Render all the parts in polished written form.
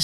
Jag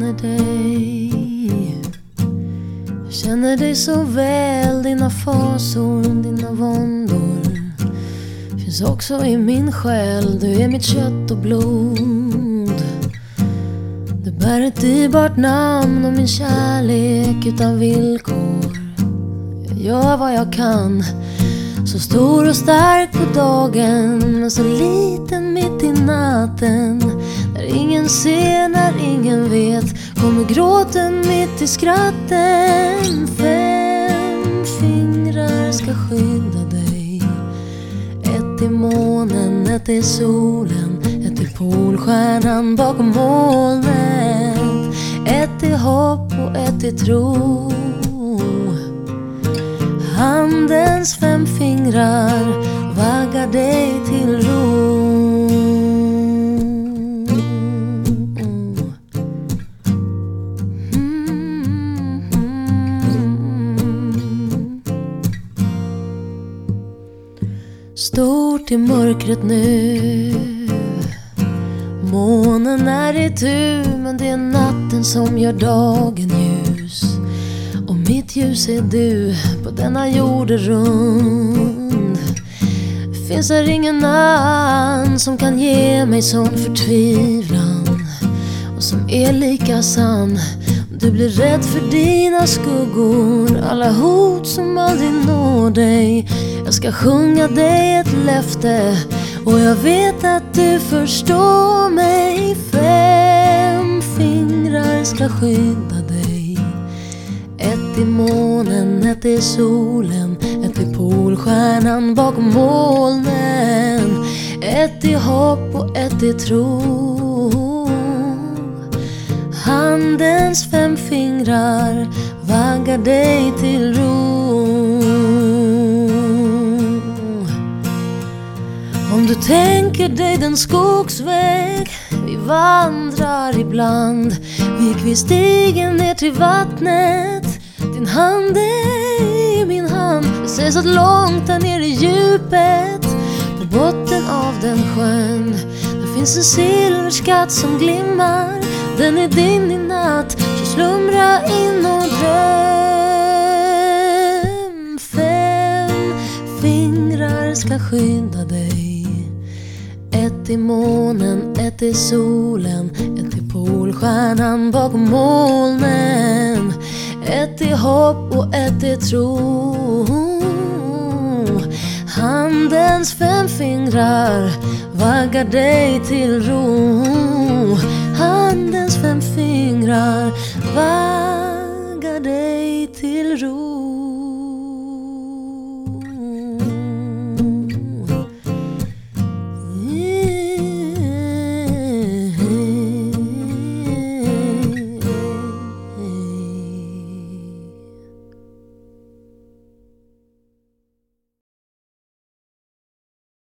känner dig så väl. Dina fasor, dina våndor finns också i min själ. Du är mitt kött och blod. Du bär ett dyrbart namn och min kärlek utan villkor. Jag gör vad jag kan, så stor och stark på dagen, men så liten mitt i natten. När ingen ser, när ingen vet, kommer gråten mitt i skratten. 5 fingrar ska skydda dig. 1 i månen, 1 i solen, 1 i polstjärnan bakom molnet. 1 i hopp och 1 i tro. Handens 5 fingrar vaggar dig till ro. Stort i mörkret nu. Månen är i tur, men det är natten som gör dagen ljus. Och mitt ljus är du, på denna jorden rund. Finns här ingen annan som kan ge mig sån förtvivlan, och som är lika sann. Du blir rädd för dina skuggor, alla hot som aldrig når dig. Jag ska sjunga dig ett löfte, och jag vet att du förstår mig. 5 fingrar ska skydda dig. 1 i månen, 1 i solen, 1 i polstjärnan bakom molnen. 1 i hopp och 1 i tro. Handens 5 fingrar vaggar dig till ro. Om du tänker dig den skogsväg vi vandrar ibland, vi gick vid stigen ner till vattnet. Din hand är i min hand. Det sägs att långt där ner i djupet, på botten av den sjön, där finns en silverskatt som glimmar. Den är din i natt, så slumra in och dröm. 5 fingrar ska skydda dig. 1 i månen, 1 i solen, 1 i polstjärnan bakom molnen. 1 i hopp och 1 i tro. Handens 5 fingrar vaggar dig till ro. Handens 5 fingrar vaggar dig till ro.